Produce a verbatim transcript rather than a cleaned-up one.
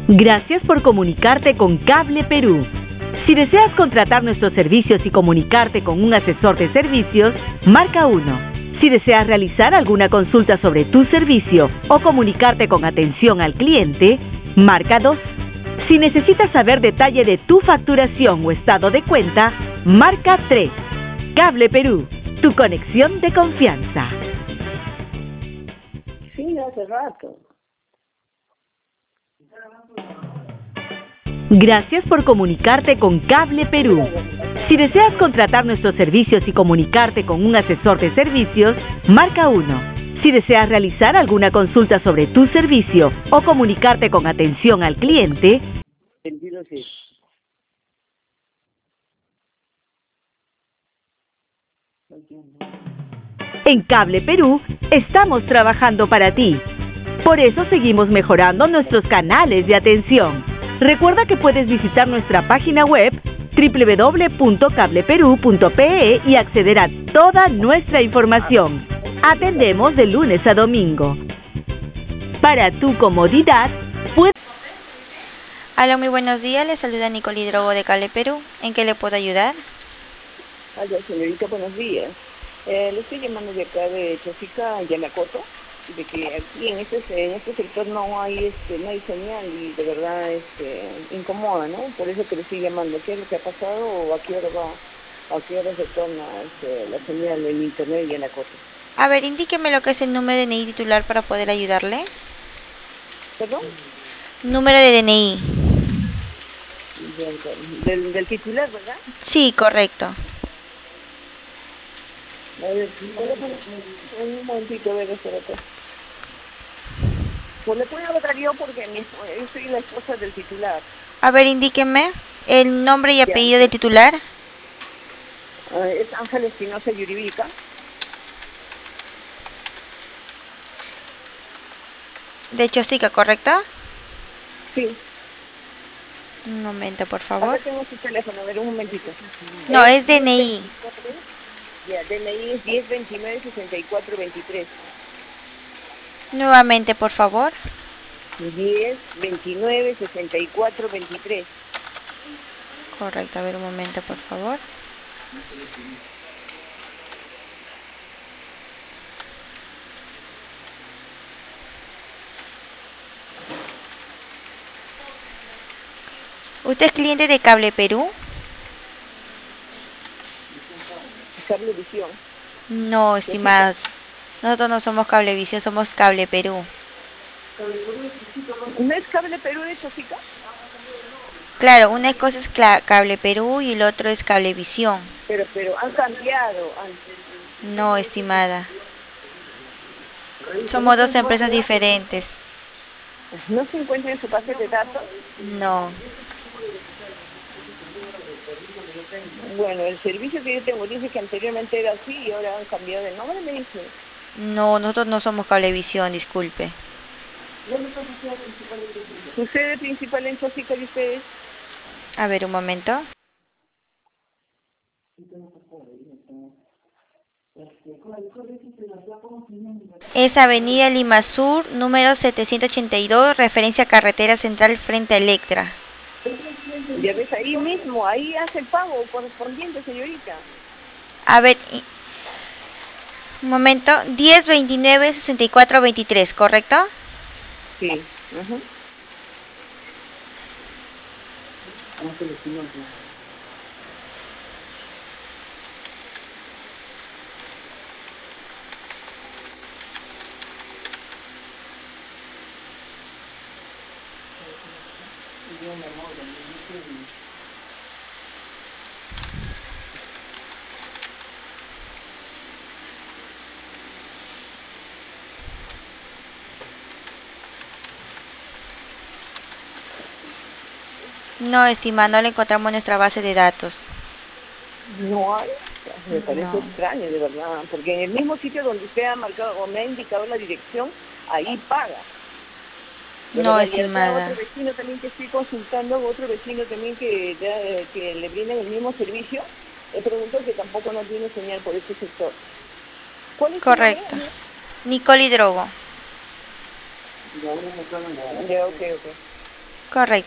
Gracias por comunicarte con Cable Perú. Si deseas contratar nuestros servicios y comunicarte con un asesor de servicios, marca uno. Si deseas realizar alguna consulta sobre tu servicio o comunicarte con atención al cliente, marca dos. Si necesitas saber detalle de tu facturación o estado de cuenta, marca tres. Cable Perú, tu conexión de confianza. Sí, hace rato. Gracias por comunicarte con Cable Perú. Si deseas contratar nuestros servicios y comunicarte con un asesor de servicios, marca uno. Si deseas realizar alguna consulta sobre tu servicio o comunicarte con atención al cliente, en Cable Perú estamos trabajando para ti. Por eso seguimos mejorando nuestros canales de atención. Recuerda que puedes visitar nuestra página web doble u doble u doble u punto cable perú punto pe e y acceder a toda nuestra información. Atendemos de lunes a domingo. Para tu comodidad, puedes... Hola, muy buenos días. Le saluda Nicole Hidrogo de Cable Perú. ¿En qué le puedo ayudar? Hola, señorita, buenos días. Eh, le estoy llamando de acá de Chosica, Yanacoto, de que aquí en este en este sector no hay este no hay señal y de verdad este incomoda, ¿no? Por eso que le estoy llamando. ¿Qué es lo que ha pasado o a qué hora va, a qué hora se torna este, la señal en internet de Yanacoto? A ver, indíqueme lo que es el número de D N I titular para poder ayudarle. ¿Perdón? Número de D N I. Del, del, del titular, ¿verdad? Sí, correcto. A ver, un momentito, a ver, espérate. Pues le puedo hablar yo porque mi, yo soy la esposa del titular. A ver, indíqueme el nombre y apellido Ya. del titular. Uh, es Ángel Espinosa Yuribica. De Chosica, ¿correcto? Sí. Un momento, por Acá favor. tengo su teléfono, a ver, un momentito. No, es D N I. Ya, D N I es diez veintinueve sesenta y cuatro veintitrés. Nuevamente, por favor. diez veintinueve sesenta y cuatro veintitrés. Correcto, a ver un momento, por favor. ¿Usted es cliente de Cable Perú? Cablevisión. No, estimadas. Nosotros no somos Cablevisión, somos Cable Perú. ¿No es Cable Perú de Chosica? Claro, una cosa es Cable Perú y el otro es Cablevisión. Pero, pero han cambiado. Han... No, estimada. Somos dos empresas diferentes. ¿No se encuentra en su base de datos? No. Bueno, el servicio que yo tengo dice que anteriormente era así y ahora han cambiado de nombre, me dice. No, nosotros no somos Cablevisión, disculpe. ¿Su sede principal en Chosica de ustedes? A ver, un momento. Es Avenida Lima Sur, número setecientos ochenta y dos, referencia a Carretera Central frente a Electra. Ya ves, ahí mismo, ahí hace el pago correspondiente, señorita. A ver, un momento, diez veintinueve sesenta y cuatro veintitrés, ¿correcto? Sí. Uh-huh. No, estimada, no le encontramos en nuestra base de datos. No hay. Me parece No. extraño, de verdad, porque en el mismo sitio donde usted ha marcado o me ha indicado la dirección, ahí paga. De No, verdad, estimada. Y otro vecino también que estoy consultando, otro vecino también que, de, que le brindan el mismo servicio, le pregunto que tampoco no tiene señal por este sector. ¿Cuál es su nombre? Correcto. Nicole Hidrogo. Ya, ok, ok. Correcto.